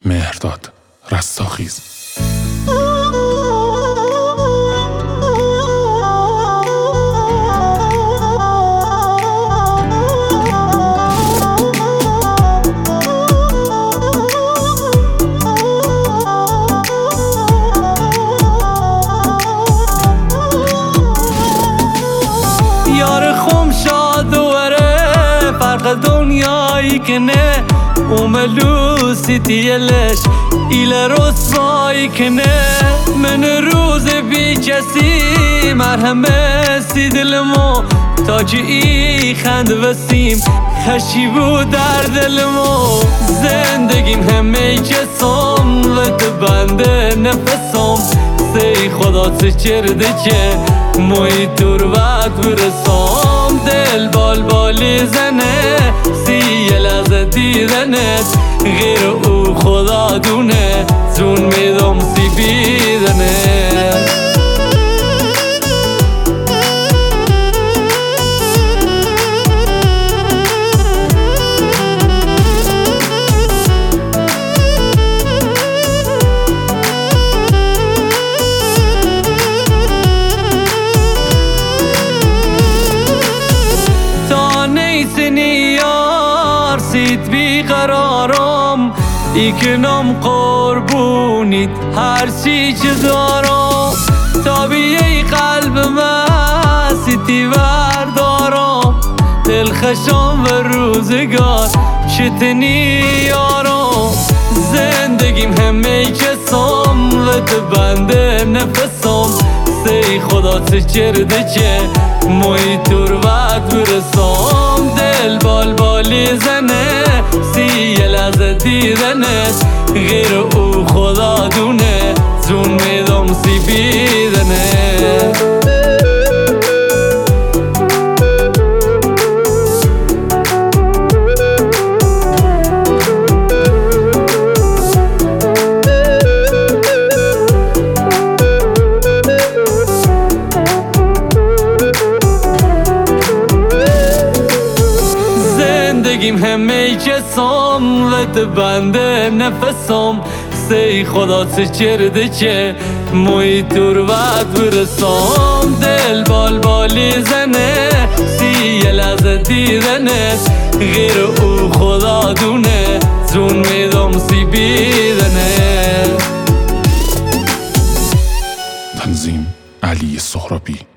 مهرداد رستاخیز. یار خم شاد وره فرق دنیایی که نه اوملو سیتیلش ایل رسوایی که نه من روز بی کسی مرهمه سی دلمو تا که ای خند وسیم هشی بود در دلمو زندگیم همه کسام و بنده نفسام سی خدا چه کرده که موی دور وقت برسام دل بالبالی زنه سی یه لحظه دیدنت غیر او خدا دونه زون میدم سی بیدنه. سید بیقرارم ایکنم قربونید هر چی که دارم تابیه قلب من سیتی وردارم دلخشم و روزگار شتنی یارم زندگیم همه کسام و بنده نفسام سی خدا چه کرده که موی دور وقت برسام دل بالبالی زنه سی یه لحظه دیدنت غیر او خدا دونه زون میدم سی بیدنه. زندگیم همه کسام و بنده نفسام سی خدا چه کرده که موی دور وقت برسام دل بالبالی زنه سی یه لحظه دیدنت غیر او خدا دونه زون میدم سی بیدنه. تنظیم علی سهرابی.